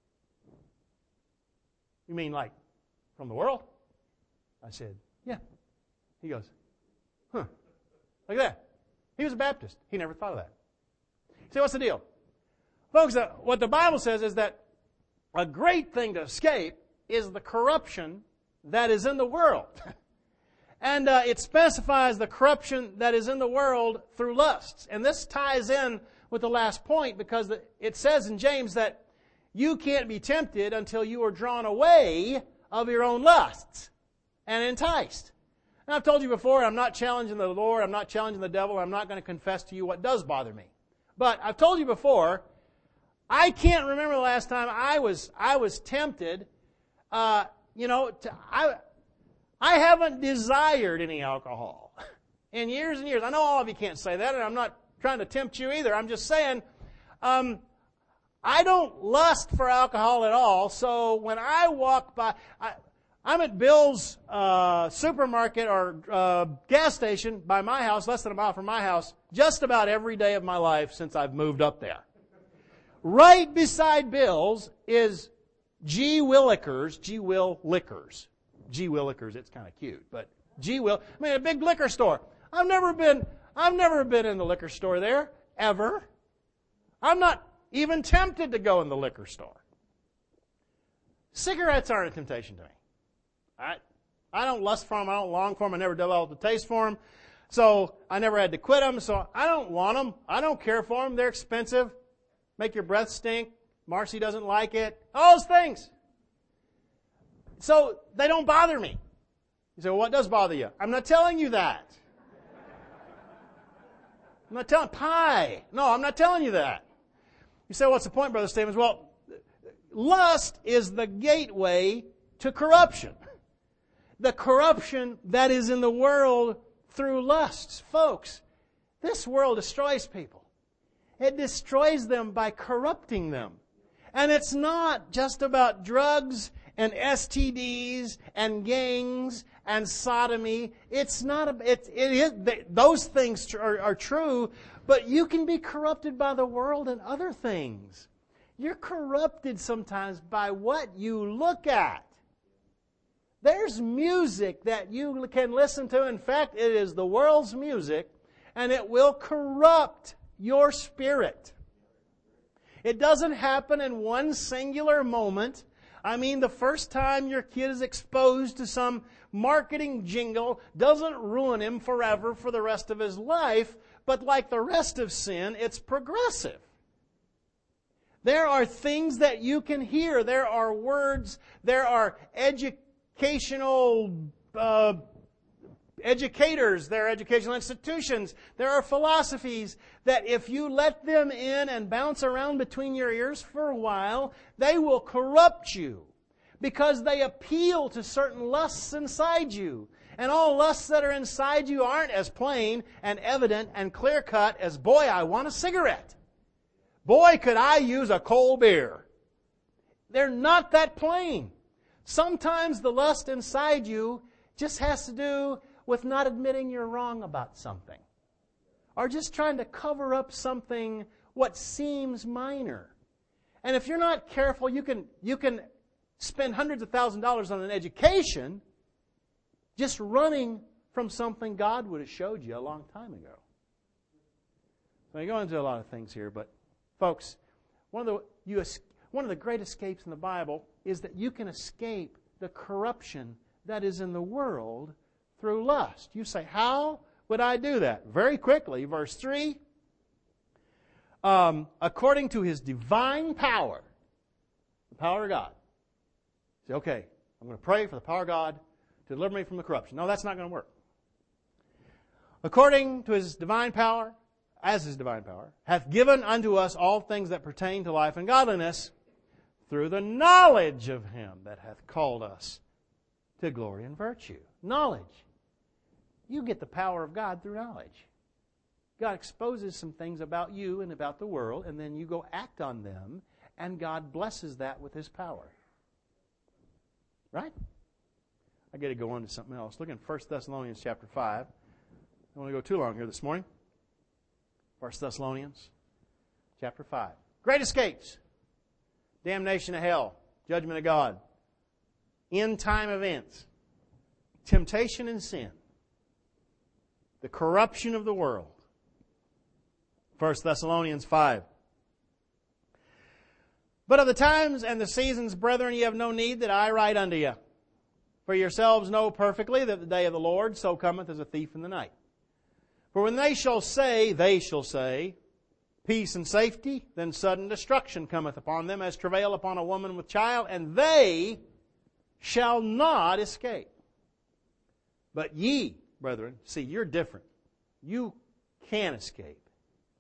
you mean like from the world? I said, yeah. He goes, huh. Like that. He was a Baptist. He never thought of that. See, what's the deal? Folks, uh, what the Bible says is that a great thing to escape is the corruption that is in the world. And uh, it specifies the corruption that is in the world through lusts. And this ties in with the last point, because it says in James that you can't be tempted until you are drawn away of your own lusts and enticed. And I've told you before, I'm not challenging the Lord, I'm not challenging the devil, I'm not going to confess to you what does bother me. But I've told you before, I can't remember the last time I was I was tempted. Uh, you know, to, I I haven't desired any alcohol in years and years. I know all of you can't say that, and I'm not trying to tempt you either. I'm just saying, um, I don't lust for alcohol at all, so when I walk by, I, I'm at Bill's uh, supermarket or uh, gas station by my house, less than a mile from my house, just about every day of my life since I've moved up there. Right beside Bill's is G. Willikers, G. Will Liquors. G. Willikers, it's kind of cute, but G. Will, I mean, a big liquor store. I've never been, I've never been in the liquor store there, ever. I'm not even tempted to go in the liquor store. Cigarettes aren't a temptation to me. I, I don't lust for them. I don't long for them. I never developed a taste for them. So I never had to quit them. So I don't want them. I don't care for them. They're expensive. Make your breath stink. Marcy doesn't like it. All those things. So they don't bother me. You say, well, what does bother you? I'm not telling you that. I'm not telling, pie. No, I'm not telling you that. You say, what's the point, Brother Stevens? Well, lust is the gateway to corruption. The corruption that is in the world through lusts. Folks, this world destroys people. It destroys them by corrupting them. And it's not just about drugs and S T Ds and gangs and sodomy. It's not, a, it, it is, those things are, are true, but you can be corrupted by the world and other things. You're corrupted sometimes by what you look at. There's music that you can listen to. In fact, it is the world's music, and it will corrupt your spirit. It doesn't happen in one singular moment. I mean, the first time your kid is exposed to some marketing jingle doesn't ruin him forever for the rest of his life, but like the rest of sin, it's progressive. There are things that you can hear. There are words. There are educational uh, educators. There are educational institutions. There are philosophies that if you let them in and bounce around between your ears for a while, they will corrupt you because they appeal to certain lusts inside you. And all lusts that are inside you aren't as plain and evident and clear-cut as, boy, I want a cigarette. Boy, could I use a cold beer. They're not that plain. Sometimes the lust inside you just has to do with not admitting you're wrong about something. Or just trying to cover up something what seems minor. And if you're not careful, you can, you can spend hundreds of thousands of dollars on an education just running from something God would have showed you a long time ago. So I go into a lot of things here, but folks, one of the you, one of the great escapes in the Bible is that you can escape the corruption that is in the world through lust. You say, how would I do that? Very quickly, verse three. Um, according to His divine power, the power of God. Say, okay, I'm going to pray for the power of God to deliver me from the corruption. No, that's not going to work. According to His divine power, as His divine power, hath given unto us all things that pertain to life and godliness through the knowledge of Him that hath called us to glory and virtue. Knowledge. You get the power of God through knowledge. God exposes some things about you and about the world, and then you go act on them, and God blesses that with His power. Right? I got to go on to something else. Look in First Thessalonians chapter five. I don't want to go too long here this morning. First Thessalonians chapter five. Great escapes. Damnation to hell. Judgment of God. End time events. Temptation and sin. The corruption of the world. First Thessalonians five. But of the times and the seasons, brethren, ye have no need that I write unto you. For yourselves know perfectly that the day of the Lord so cometh as a thief in the night. For when they shall say, they shall say, peace and safety, then sudden destruction cometh upon them as travail upon a woman with child, and they shall not escape. But ye, brethren, see, you're different. You can escape.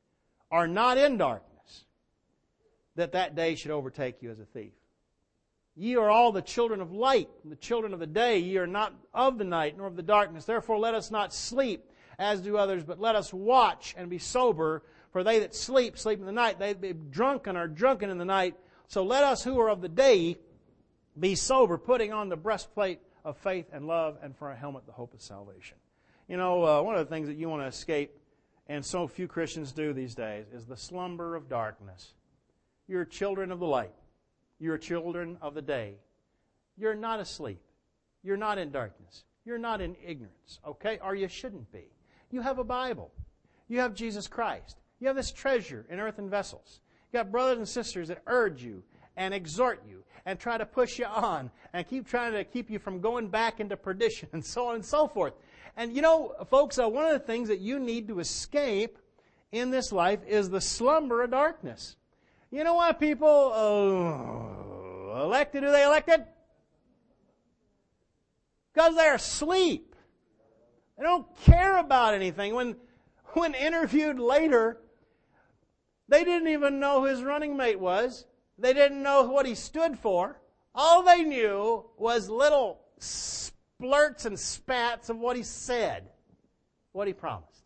Are not in darkness, that that day should overtake you as a thief. Ye are all the children of light, the children of the day. Ye are not of the night, nor of the darkness. Therefore let us not sleep, as do others, but let us watch and be sober. For they that sleep, sleep in the night. They that be drunken are drunken in the night. So let us who are of the day be sober, putting on the breastplate of faith and love, and for a helmet the hope of salvation. You know, uh, one of the things that you want to escape, and so few Christians do these days, is the slumber of darkness. You're children of the light. You're children of the day. You're not asleep. You're not in darkness. You're not in ignorance, okay? Or you shouldn't be. You have a Bible. You have Jesus Christ. You have this treasure in earthen vessels. You got brothers and sisters that urge you and exhort you and try to push you on and keep trying to keep you from going back into perdition and so on and so forth. And you know, folks, uh, one of the things that you need to escape in this life is the slumber of darkness. You know why people uh, elected who they elected? Because they're asleep. They don't care about anything. When, when interviewed later, they didn't even know who his running mate was. They didn't know what he stood for. All they knew was little splurts and spats of what he said, what he promised.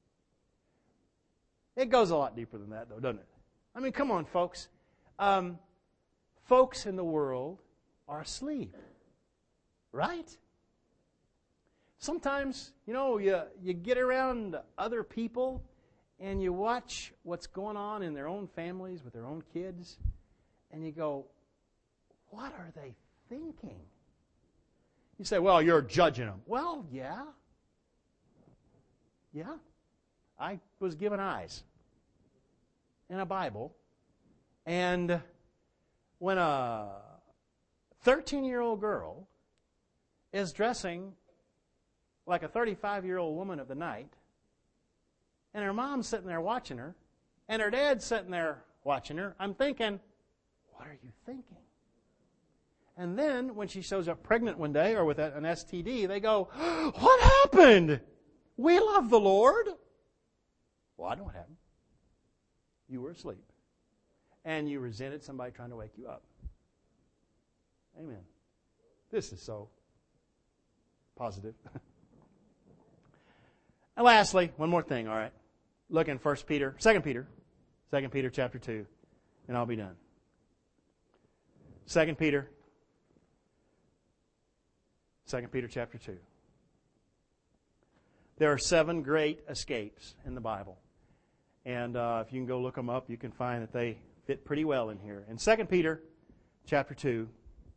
It goes a lot deeper than that, though, doesn't it? I mean, come on, folks. Um, folks in the world are asleep, right? Sometimes, you know, you, you get around other people and you watch what's going on in their own families with their own kids, and you go, what are they thinking? You say, well, you're judging them. Well, yeah. Yeah. I was given eyes and a Bible, and when a thirteen-year-old girl is dressing like a thirty-five-year-old woman of the night, and her mom's sitting there watching her, and her dad's sitting there watching her, I'm thinking, what are you thinking? And then, when she shows up pregnant one day or with an S T D, they go, what happened? We love the Lord. Well, I know what happened. You were asleep. And you resented somebody trying to wake you up. Amen. This is so positive. And lastly, one more thing, all right. Look in First Peter, Second Peter, Second Peter chapter two, and I'll be done. Second Peter, Second Peter chapter two. There are seven great escapes in the Bible. And uh, if you can go look them up, you can find that they fit pretty well in here. In Second Peter chapter two,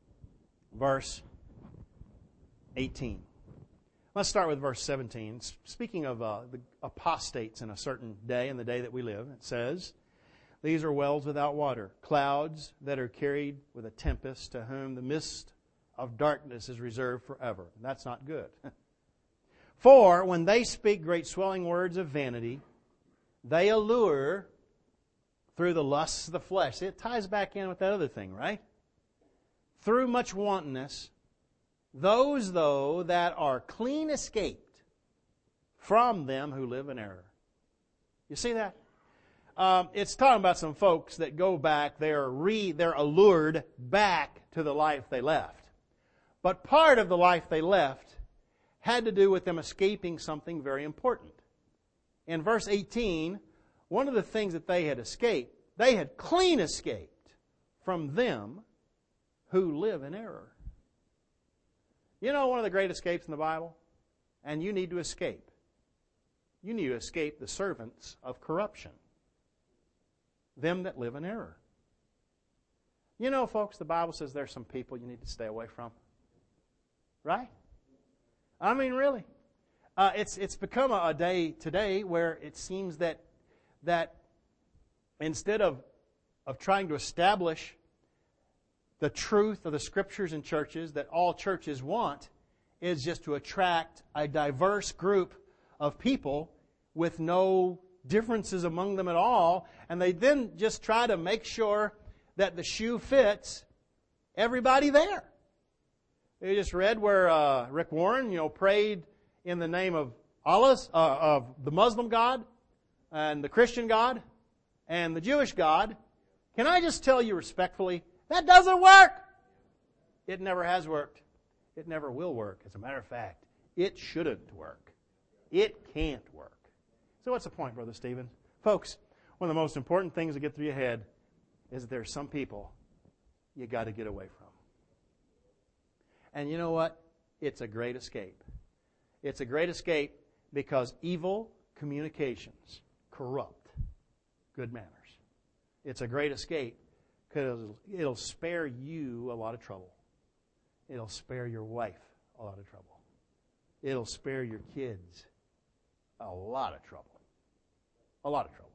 verse eighteen. Let's start with verse seventeen. Speaking of uh, the apostates in a certain day, in the day that we live, it says, these are wells without water, clouds that are carried with a tempest, to whom the mist of darkness is reserved forever. And that's not good. For when they speak great swelling words of vanity, they allure through the lusts of the flesh. See, it ties back in with that other thing, right? Through much wantonness, those, though, that are clean escaped from them who live in error. You see that? Um, it's talking about some folks that go back, they're re, they're allured back to the life they left. But part of the life they left had to do with them escaping something very important. In verse eighteen, one of the things that they had escaped, they had clean escaped from them who live in error. You know one of the great escapes in the Bible? And you need to escape. You need to escape the servants of corruption. Them that live in error. You know, folks, the Bible says there's some people you need to stay away from. Right? I mean, really. Uh, it's it's become a, a day today where it seems that that instead of of trying to establish the truth of the Scriptures in churches that all churches want, is just to attract a diverse group of people with no differences among them at all, and they then just try to make sure that the shoe fits everybody there. You just read where uh, Rick Warren, you know, prayed in the name of Allah, uh, of the Muslim God, and the Christian God, and the Jewish God. Can I just tell you respectfully, that doesn't work. It never has worked. It never will work. As a matter of fact, it shouldn't work. It can't work. So what's the point, Brother Stephen? Folks, one of the most important things to get through your head is that there's some people you got to get away from. And you know what? It's a great escape. It's a great escape because evil communications corrupt good manners. It's a great escape because it'll spare you a lot of trouble. It'll spare your wife a lot of trouble. It'll spare your kids a lot of trouble. A lot of trouble.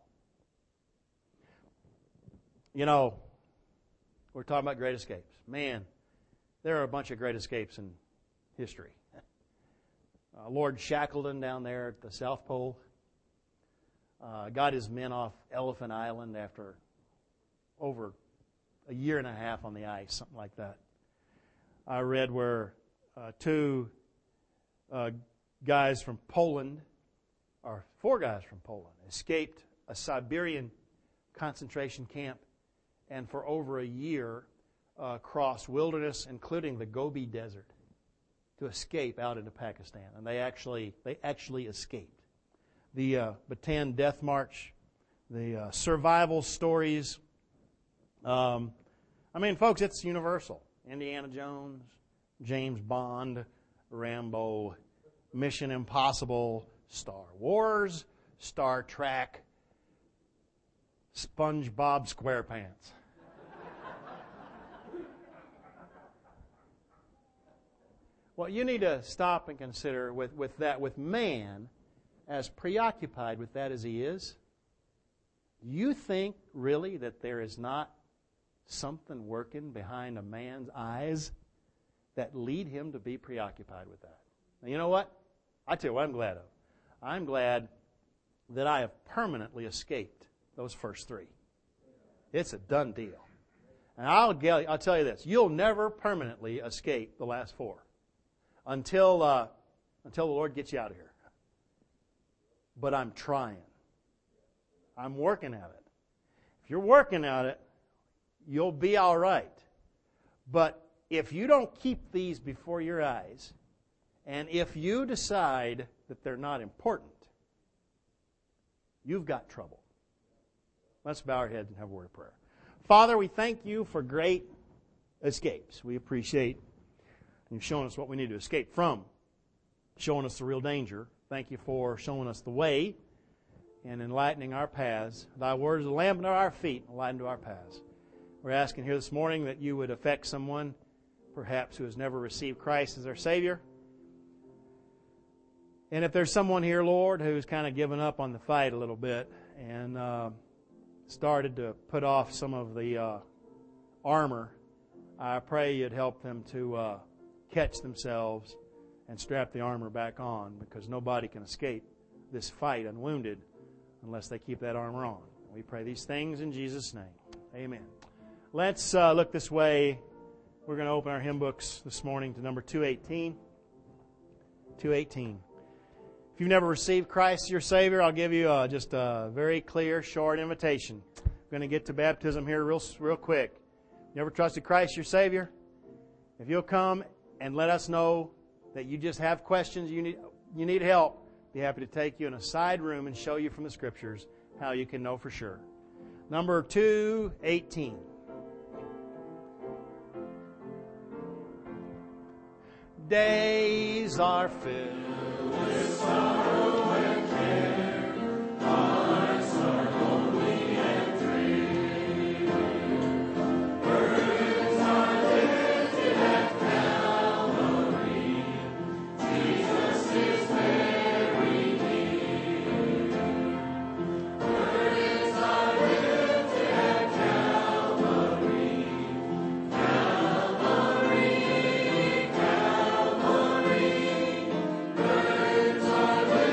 You know, we're talking about great escapes. Man, there are a bunch of great escapes in history. Uh, Lord Shackleton down there at the South Pole uh, got his men off Elephant Island after over a year and a half on the ice, something like that. I read where uh, two uh, guys from Poland, or four guys from Poland, escaped a Siberian concentration camp and for over a year uh, crossed wilderness, including the Gobi Desert, to escape out into Pakistan. And they actually they actually escaped. The uh, Bataan Death March, the uh, survival stories. Um, I mean, folks, it's universal. Indiana Jones, James Bond, Rambo, Mission Impossible, Star Wars, Star Trek, SpongeBob SquarePants. What you need to stop and consider with, with that, with man, as preoccupied with that as he is, you think really that there is not something working behind a man's eyes that lead him to be preoccupied with that? Now, you know what? I tell you what I'm glad of. I'm glad that I have permanently escaped those first three. It's a done deal. And I'll, I'll tell you this. You'll never permanently escape the last four until, uh, until the Lord gets you out of here. But I'm trying. I'm working at it. If you're working at it, you'll be all right. But if you don't keep these before your eyes, and if you decide that they're not important, you've got trouble. Let's bow our heads and have a word of prayer. Father, we thank you for great escapes. We appreciate you showing us what we need to escape from, showing us the real danger. Thank you for showing us the way and enlightening our paths. Thy word is a lamp unto our feet and a light unto our paths. We're asking here this morning that you would affect someone, perhaps who has never received Christ as their Savior. And if there's someone here, Lord, who's kind of given up on the fight a little bit and uh, started to put off some of the uh, armor, I pray you'd help them to uh, catch themselves and strap the armor back on, because nobody can escape this fight unwounded unless they keep that armor on. We pray these things in Jesus' name. Amen. Let's uh, look this way. We're going to open our hymn books this morning to number two eighteen. two eighteen. If you've never received Christ as your Savior, I'll give you uh, just a very clear, short invitation. We're going to get to baptism here real, real quick. You ever trusted Christ as your Savior? If you'll come and let us know that you just have questions, you need you need help, be happy to take you in a side room and show you from the Scriptures how you can know for sure. Number two eighteen. Days are filled with sorrow and care, hearts are lonely and dreary, burdens are lifted at Calvary, Jesus is very near. Burdens are lifted at Calvary, Calvary, Calvary. Burdens are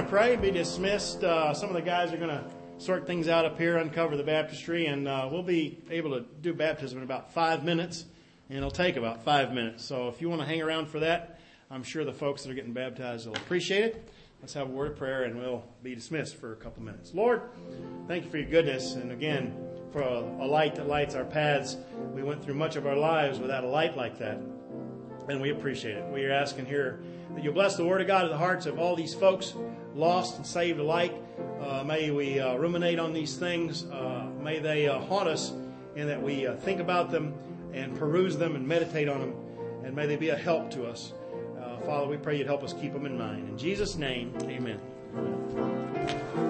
to pray, be dismissed. Uh, some of the guys are going to sort things out up here, uncover the baptistry, and uh, we'll be able to do baptism in about five minutes, and it'll take about five minutes. So if you want to hang around for that, I'm sure the folks that are getting baptized will appreciate it. Let's have a word of prayer, and we'll be dismissed for a couple minutes. Lord, thank you for your goodness, and again, for a, a light that lights our paths. We went through much of our lives without a light like that, and we appreciate it. We are asking here that you bless the Word of God to the hearts of all these folks lost and saved alike. Uh, may we uh, ruminate on these things. Uh, may they uh, haunt us, and that we uh, think about them and peruse them and meditate on them, and may they be a help to us. Uh, Father, we pray you'd help us keep them in mind. In Jesus' name, amen.